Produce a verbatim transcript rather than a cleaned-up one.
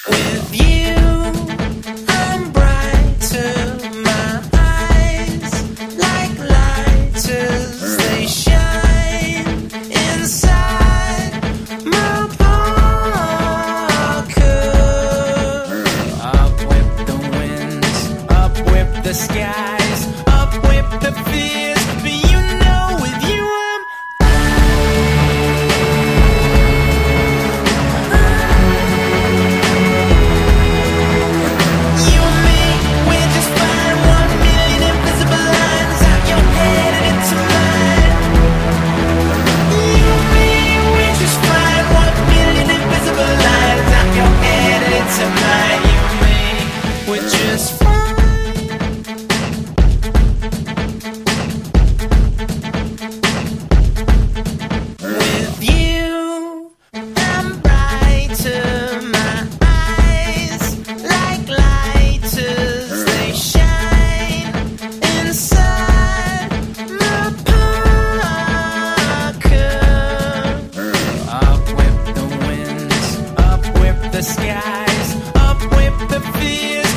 With you, I'm brighter. My eyes like lighters, they shine inside my parker. Up with the winds, up with the skies, up with the fears. But you know, with you, I'm you and me. We're just fine. One million invisible lines out your head and into mine. You and me, we're just fine. One million invisible lines out your head and into mine. You and me, we're just fine. With you, I'm brighter. My eyes like lighters, they shine inside my parker. Up with the winds, up with the skies, up with the fears.